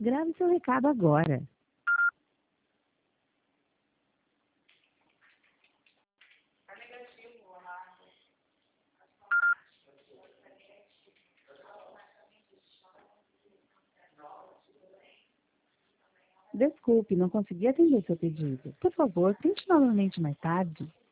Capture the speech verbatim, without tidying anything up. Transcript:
Grave seu recado agora. Desculpe, não consegui atender seu pedido. Por favor, tente novamente mais tarde.